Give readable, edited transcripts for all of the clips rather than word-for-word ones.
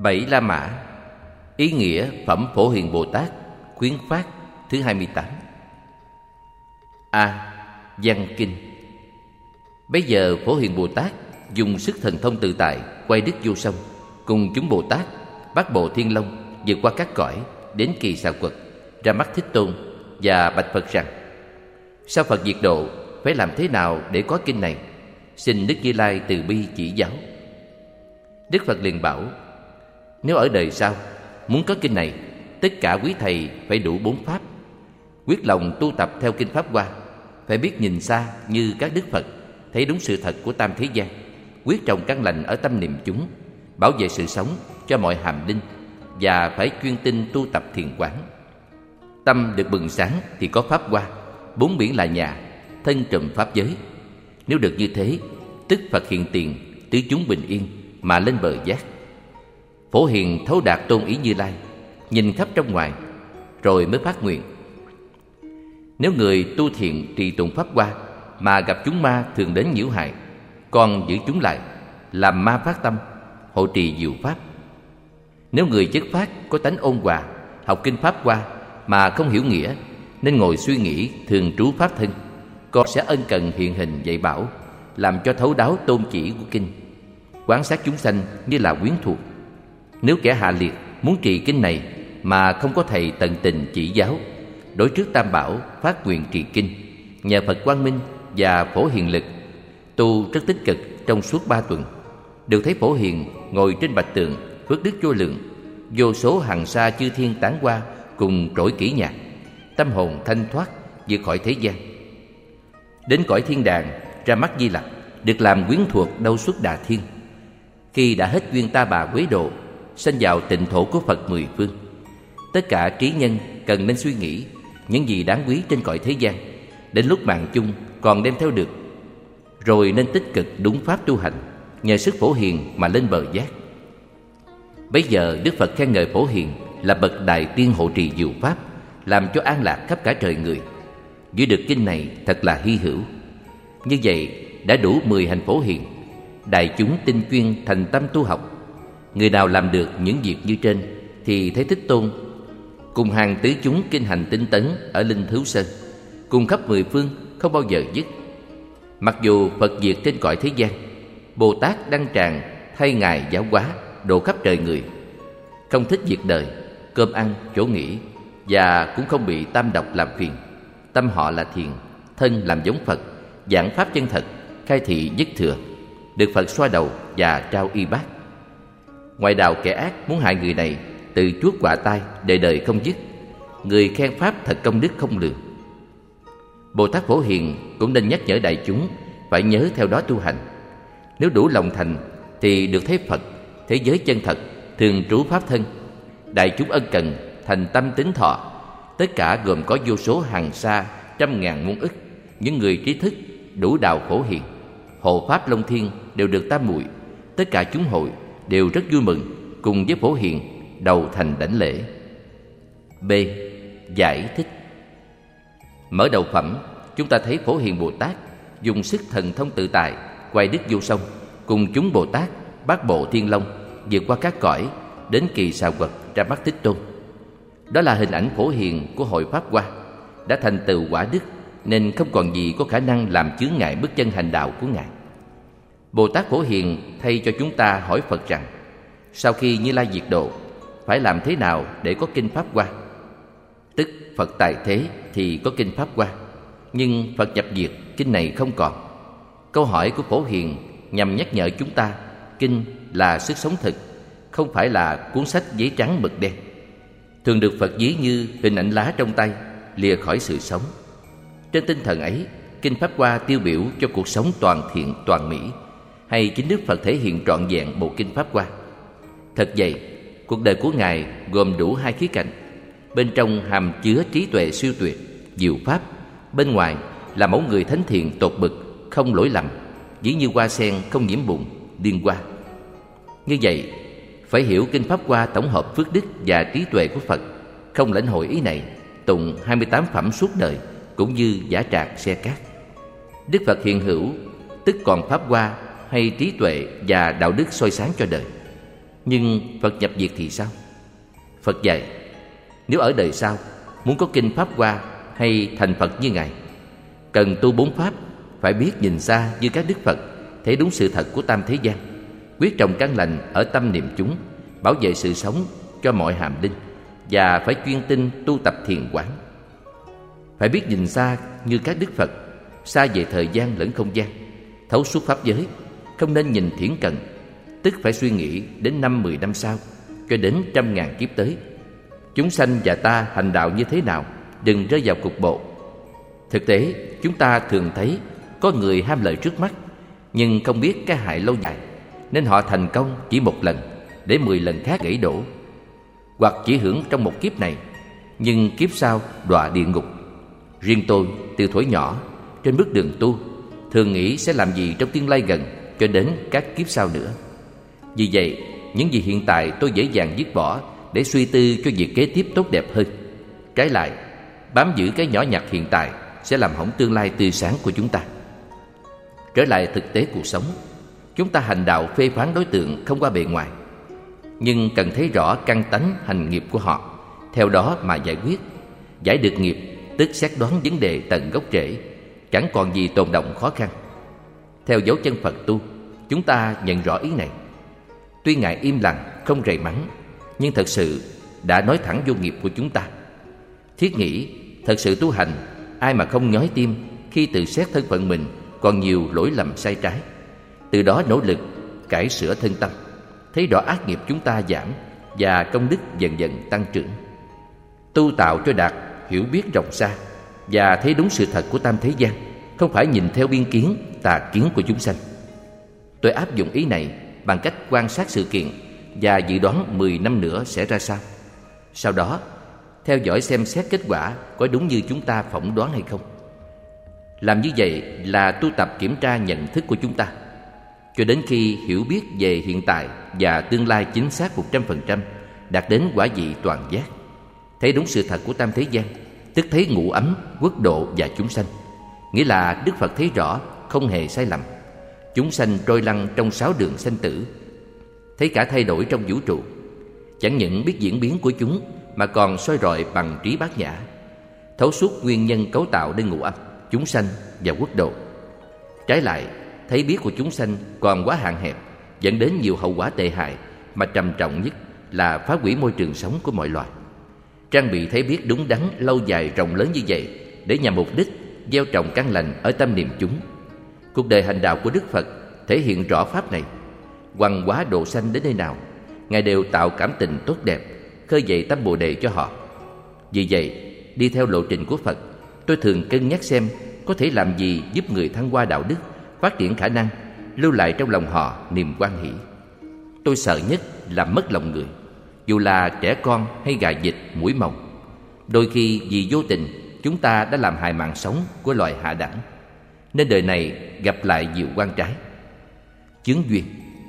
Bảy La Mã. Ý nghĩa Phẩm Phổ Hiền Bồ Tát khuyến phát thứ 28. A. Văn Kinh. Bây giờ Phổ Hiền Bồ Tát dùng sức thần thông tự tại quay đức vô song, cùng chúng Bồ Tát bát bộ Thiên Long vượt qua các cõi đến Kỳ Xà Quật, ra mắt Thích Tôn và bạch Phật rằng: sao Phật diệt độ, phải làm thế nào để có kinh này? Xin Đức Như Lai từ bi chỉ giáo. Đức Phật liền bảo: nếu ở đời sau muốn có kinh này, tất cả quý thầy phải đủ 4 pháp: quyết lòng tu tập theo kinh Pháp Hoa, phải biết nhìn xa như các đức Phật, thấy đúng sự thật của tam thế gian, quyết trồng căn lành ở tâm niệm chúng, bảo vệ sự sống cho mọi hàm linh, và phải chuyên tinh tu tập thiền quán. Tâm được bừng sáng thì có Pháp Hoa, 4 biển là nhà, thân trùm pháp giới. Nếu được như thế, tức Phật hiện tiền, tứ chúng bình yên mà lên bờ giác. Phổ Hiền thấu đạt tôn ý Như Lai, nhìn khắp trong ngoài, rồi mới phát nguyện: nếu người tu thiện trì tụng Pháp Hoa mà gặp chúng ma thường đến nhiễu hại, con giữ chúng lại, làm ma phát tâm, hộ trì diệu pháp. Nếu người chất phát có tánh ôn hòa, học kinh Pháp Hoa mà không hiểu nghĩa, nên ngồi suy nghĩ thường trú pháp thân, con sẽ ân cần hiện hình dạy bảo, làm cho thấu đáo tôn chỉ của kinh, quán sát chúng sanh như là quyến thuộc. Nếu kẻ hạ liệt muốn trì kinh này mà không có thầy tận tình chỉ giáo, đối trước Tam Bảo phát nguyện trì kinh, nhờ Phật Quang Minh và Phổ Hiền lực, tu rất tích cực trong suốt 3 tuần, được thấy Phổ Hiền ngồi trên bạch tường, phước đức vô lượng, vô số hằng sa chư thiên tán hoa cùng trỗi kỹ nhạc, tâm hồn thanh thoát vượt khỏi thế gian. Đến cõi thiên đàng, ra mắt Di Lặc, được làm quyến thuộc đâu suốt Đà Thiên. Khi đã hết duyên ta bà quế độ, sanh vào tịnh thổ của Phật 10 phương. Tất cả trí nhân cần nên suy nghĩ những gì đáng quý trên cõi thế gian, đến lúc mạng chung còn đem theo được, rồi nên tích cực đúng pháp tu hành, nhờ sức Phổ Hiền mà lên bờ giác. Bấy giờ Đức Phật khen ngợi Phổ Hiền là bậc đại tiên hộ trì diệu pháp, làm cho an lạc khắp cả trời người. Giữ được kinh này thật là hy hữu. Như vậy đã đủ 10 hành Phổ Hiền. Đại chúng tinh chuyên thành tâm tu học. Người nào làm được những việc như trên thì thấy Thích Tôn cùng hàng tứ chúng kinh hành tinh tấn ở Linh Thứu Sơn, cùng khắp 10 phương không bao giờ dứt. Mặc dù Phật diệt trên cõi thế gian, Bồ Tát đăng tràng thay Ngài giáo hóa, độ khắp trời người. Không thích việc đời, cơm ăn, chỗ nghỉ, và cũng không bị tam độc làm phiền. Tâm họ là thiền, thân làm giống Phật, giảng pháp chân thật, khai thị nhất thừa, được Phật xoa đầu và trao y bát. Ngoài đạo kẻ ác muốn hại người này, tự chuốc quả tai đời đời không dứt. Người khen pháp thật công đức không lường. Bồ Tát Phổ Hiền cũng nên nhắc nhở đại chúng phải nhớ theo đó tu hành. Nếu đủ lòng thành thì được thấy Phật, thế giới chân thật, thường trú pháp thân. Đại chúng ân cần, thành tâm tín thọ, tất cả gồm có vô số hàng sa, trăm ngàn muôn ức, những người trí thức đủ đạo Phổ Hiền, hộ pháp Long Thiên đều được tam muội. Tất cả chúng hội đều rất vui mừng, cùng với Phổ Hiền đầu thành đảnh lễ. B. Giải thích. Mở đầu phẩm, chúng ta thấy Phổ Hiền Bồ Tát dùng sức thần thông tự tại quay đức vô song, cùng chúng Bồ Tát bát bộ Thiên Long vượt qua các cõi đến Kỳ Xà Quật, ra mắt Thích Tôn. Đó là hình ảnh Phổ Hiền của hội Pháp Hoa, đã thành tựu quả đức nên không còn gì có khả năng làm chướng ngại bước chân hành đạo của Ngài. Bồ Tát Phổ Hiền thay cho chúng ta hỏi Phật rằng: sau khi Như Lai diệt độ, phải làm thế nào để có kinh Pháp Hoa? Tức Phật tại thế thì có kinh Pháp Hoa, nhưng Phật nhập diệt, kinh này không còn. Câu hỏi của Phổ Hiền nhằm nhắc nhở chúng ta kinh là sức sống thực, không phải là cuốn sách giấy trắng mực đen, thường được Phật ví như hình ảnh lá trong tay lìa khỏi sự sống. Trên tinh thần ấy, kinh Pháp Hoa tiêu biểu cho cuộc sống toàn thiện toàn mỹ, hay chính Đức Phật thể hiện trọn vẹn bộ kinh Pháp Hoa. Thật vậy, cuộc đời của Ngài gồm đủ 2 khía cạnh. Bên trong hàm chứa trí tuệ siêu tuyệt, diệu pháp, bên ngoài là mẫu người thánh thiện tột bực, không lỗi lầm, ví như hoa sen không nhiễm bùn, điên hoa. Như vậy, phải hiểu kinh Pháp Hoa tổng hợp phước đức và trí tuệ của Phật. Không lãnh hội ý này, tụng 28 phẩm suốt đời cũng như giả trạc xe cát. Đức Phật hiện hữu, tức còn Pháp Hoa hay trí tuệ và đạo đức soi sáng cho đời. Nhưng Phật nhập diệt thì sao? Phật dạy, nếu ở đời sau muốn có kinh Pháp Hoa hay thành Phật như Ngài, cần tu 4 pháp, phải biết nhìn xa như các Đức Phật, thấy đúng sự thật của tam thế gian, quyết trồng căn lành ở tâm niệm chúng, bảo vệ sự sống cho mọi hàm linh, và phải chuyên tinh tu tập thiền quán. Phải biết nhìn xa như các Đức Phật, xa về thời gian lẫn không gian, thấu suốt pháp giới, không nên nhìn thiển cận, tức phải suy nghĩ đến 5-10 năm sau, cho đến 100.000 kiếp tới. Chúng sanh và ta hành đạo như thế nào, đừng rơi vào cục bộ. Thực tế, chúng ta thường thấy có người ham lợi trước mắt, nhưng không biết cái hại lâu dài, nên họ thành công chỉ một lần, để 10 lần khác gãy đổ. Hoặc chỉ hưởng trong một kiếp này, nhưng kiếp sau đọa địa ngục. Riêng tôi, từ thuở nhỏ, trên bước đường tu, thường nghĩ sẽ làm gì trong tương lai gần, cho đến các kiếp sau nữa. Vì vậy, những gì hiện tại tôi dễ dàng dứt bỏ để suy tư cho việc kế tiếp tốt đẹp hơn. Trái lại, bám giữ cái nhỏ nhặt hiện tại sẽ làm hỏng tương lai tươi sáng của chúng ta. Trở lại thực tế cuộc sống, chúng ta hành đạo phê phán đối tượng không qua bề ngoài, nhưng cần thấy rõ căn tánh hành nghiệp của họ, theo đó mà giải quyết. Giải được nghiệp, tức xét đoán vấn đề tận gốc rễ, chẳng còn gì tồn đọng khó khăn. Theo dấu chân Phật tu, chúng ta nhận rõ ý này. Tuy Ngài im lặng, không rầy mắng, nhưng thật sự đã nói thẳng vô nghiệp của chúng ta. Thiết nghĩ, thật sự tu hành, ai mà không nhói tim khi tự xét thân phận mình còn nhiều lỗi lầm sai trái, từ đó nỗ lực cải sửa thân tâm, thấy rõ ác nghiệp chúng ta giảm và công đức dần dần tăng trưởng. Tu tạo cho đạt hiểu biết rộng xa và thấy đúng sự thật của tam thế gian, không phải nhìn theo biên kiến, tà kiến của chúng sanh. Tôi áp dụng ý này bằng cách quan sát sự kiện và dự đoán 10 năm nữa sẽ ra sao. Sau đó, theo dõi xem xét kết quả có đúng như chúng ta phỏng đoán hay không. Làm như vậy là tu tập kiểm tra nhận thức của chúng ta, cho đến khi hiểu biết về hiện tại và tương lai chính xác 100%, đạt đến quả vị toàn giác. Thấy đúng sự thật của tam thế gian, tức thấy ngũ ấm, quốc độ và chúng sanh. Nghĩa là Đức Phật thấy rõ, không hề sai lầm. Chúng sanh trôi lăn trong 6 đường sanh tử, thấy cả thay đổi trong vũ trụ. Chẳng những biết diễn biến của chúng, mà còn soi rọi bằng trí bát nhã, thấu suốt nguyên nhân cấu tạo nên ngũ âm, chúng sanh và quốc độ. Trái lại, thấy biết của chúng sanh còn quá hạn hẹp, dẫn đến nhiều hậu quả tệ hại, mà trầm trọng nhất là phá hủy môi trường sống của mọi loài. Trang bị thấy biết đúng đắn, lâu dài, rộng lớn như vậy để nhằm mục đích gieo trồng căn lành ở tâm niệm chúng. Cuộc đời hành đạo của Đức Phật thể hiện rõ pháp này. Hoằng hóa độ sanh đến nơi nào, Ngài đều tạo cảm tình tốt đẹp, khơi dậy tâm Bồ Đề cho họ. Vì vậy, đi theo lộ trình của Phật, tôi thường cân nhắc xem có thể làm gì giúp người thăng hoa đạo đức, phát triển khả năng, lưu lại trong lòng họ niềm hoan hỷ. Tôi sợ nhất là mất lòng người, dù là trẻ con hay gà vịt, muỗi mồng. Đôi khi vì vô tình, chúng ta đã làm hại mạng sống của loài hạ đẳng, nên đời này gặp lại nhiều oan trái. Chướng duyên.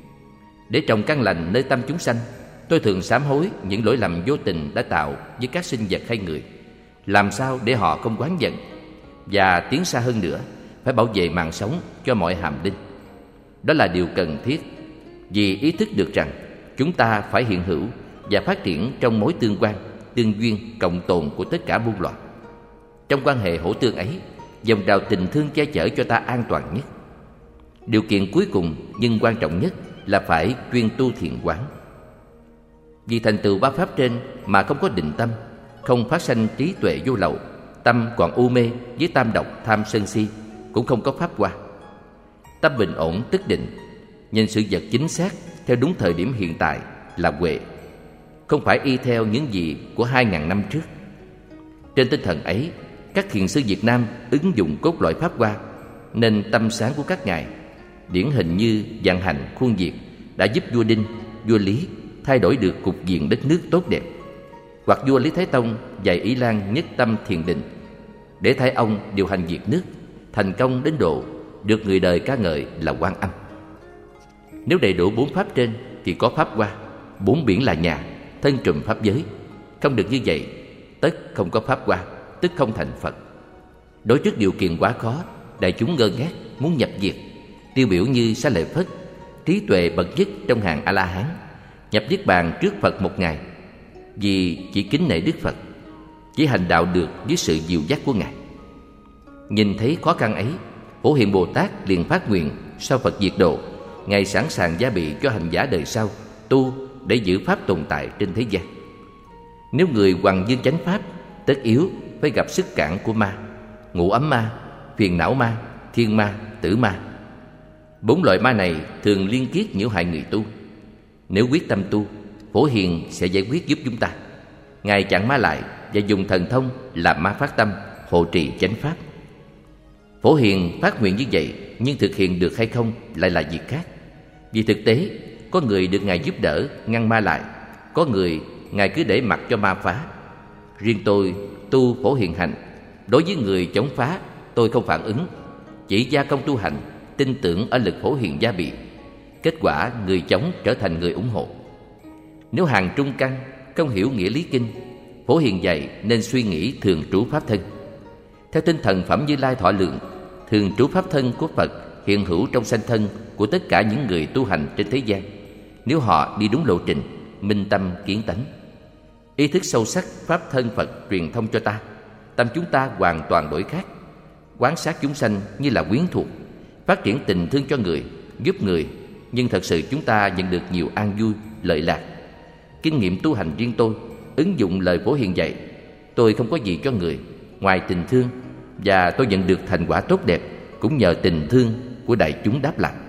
Để trồng căn lành nơi tâm chúng sanh, tôi thường sám hối những lỗi lầm vô tình đã tạo với các sinh vật hay người. Làm sao để họ không oán giận, và tiến xa hơn nữa, phải bảo vệ mạng sống cho mọi hàm linh. Đó là điều cần thiết, vì ý thức được rằng chúng ta phải hiện hữu và phát triển trong mối tương quan, tương duyên, cộng tồn của tất cả muôn loài. Trong quan hệ hỗ tương ấy, dòng trào tình thương che chở cho ta an toàn nhất. Điều kiện cuối cùng nhưng quan trọng nhất là phải chuyên tu thiền quán. Vì thành tựu ba pháp trên mà không có định tâm, không phát sanh trí tuệ vô lậu, tâm còn u mê với tam độc tham sân si, cũng không có pháp hoa. Tâm bình ổn tức định, nhìn sự vật chính xác theo đúng thời điểm hiện tại là huệ, không phải y theo những gì của 2.000 năm trước. Trên tinh thần ấy, các thiền sư Việt Nam ứng dụng cốt lõi pháp hoa, nên tâm sáng của các ngài, điển hình như Vạn Hành, Khuôn Việt, đã giúp vua Đinh, vua Lý thay đổi được cục diện đất nước tốt đẹp. Hoặc vua Lý Thái Tông dạy Ý Lan nhất tâm thiền định, để thay ông điều hành việc nước, thành công đến độ được người đời ca ngợi là Quan Âm. Nếu đầy đủ 4 pháp trên thì có pháp hoa, 4 biển là nhà, thân trùm pháp giới. Không được như vậy, tất không có pháp hoa, tức không thành Phật. Đối trước điều kiện quá khó, đại chúng ngơ ngác muốn nhập diệt. Tiêu biểu như Xá Lợi Phất, trí tuệ bậc nhất trong hàng A-la-hán, nhập niết bàn trước Phật một ngày, vì chỉ kính nể Đức Phật, chỉ hành đạo được dưới sự dìu dắt của Ngài. Nhìn thấy khó khăn ấy, Phổ Hiền Bồ Tát liền phát nguyện sau Phật diệt độ, Ngài sẵn sàng gia bị cho hành giả đời sau tu để giữ pháp tồn tại trên thế gian. Nếu người hoằng dương chánh pháp, tất yếu phải gặp sức cản của ma: ngũ ấm ma, phiền não ma, thiên ma, tử ma. 4 loại ma này thường liên kết nhiễu hại người tu. Nếu quyết tâm tu, Phổ Hiền sẽ giải quyết giúp chúng ta. Ngài chặn ma lại và dùng thần thông làm ma phát tâm, hộ trì chánh pháp. Phổ Hiền phát nguyện như vậy, nhưng thực hiện được hay không lại là việc khác. Vì thực tế, có người được Ngài giúp đỡ ngăn ma lại, có người Ngài cứ để mặc cho ma phá. Riêng tôi tu Phổ Hiền hành, đối với người chống phá tôi không phản ứng, chỉ gia công tu hành, tin tưởng ở lực Phổ Hiền gia bị. Kết quả người chống trở thành người ủng hộ. Nếu hàng trung căn không hiểu nghĩa lý kinh, Phổ Hiền dạy nên suy nghĩ thường trú pháp thân. Theo tinh thần Phẩm Như Lai thọ lượng, thường trú pháp thân của Phật hiện hữu trong sanh thân của tất cả những người tu hành trên thế gian, nếu họ đi đúng lộ trình, minh tâm kiến tánh. Ý thức sâu sắc pháp thân Phật truyền thông cho ta, tâm chúng ta hoàn toàn đổi khác. Quán sát chúng sanh như là quyến thuộc, phát triển tình thương cho người, giúp người, nhưng thật sự chúng ta nhận được nhiều an vui, lợi lạc. Kinh nghiệm tu hành riêng tôi, ứng dụng lời Phổ Hiền dạy, tôi không có gì cho người ngoài tình thương, và tôi nhận được thành quả tốt đẹp cũng nhờ tình thương của đại chúng đáp lại.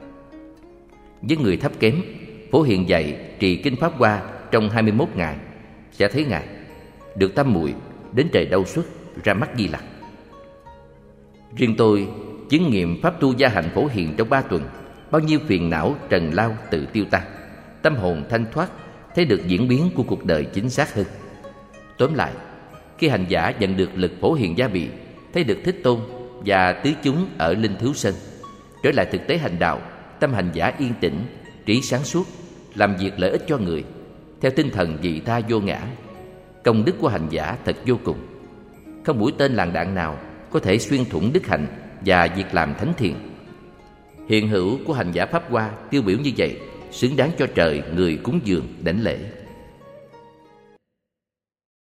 Với người thấp kém, Phổ Hiền dạy trì kinh Pháp Hoa trong 21 ngày sẽ thấy Ngài, được tam muội đến trời Đâu Xuất, ra mắt Di Lặc. Riêng tôi chứng nghiệm pháp tu gia hành Phổ Hiền trong 3 tuần, bao nhiêu phiền não trần lao tự tiêu tan, tâm hồn thanh thoát, thấy được diễn biến của cuộc đời chính xác hơn. Tóm lại, khi hành giả nhận được lực Phổ Hiền gia bị, thấy được Thích Tôn và tứ chúng ở Linh Thiếu Sơn, trở lại thực tế hành đạo, tâm hành giả yên tĩnh, trí sáng suốt, làm việc lợi ích cho người, theo tinh thần vị tha vô ngã. Công đức của hành giả thật vô cùng. Không mũi tên làng đạn nào có thể xuyên thủng đức hạnh và việc làm thánh thiện. Hiện hữu của hành giả Pháp Hoa tiêu biểu như vậy, xứng đáng cho trời người cúng dường đảnh lễ.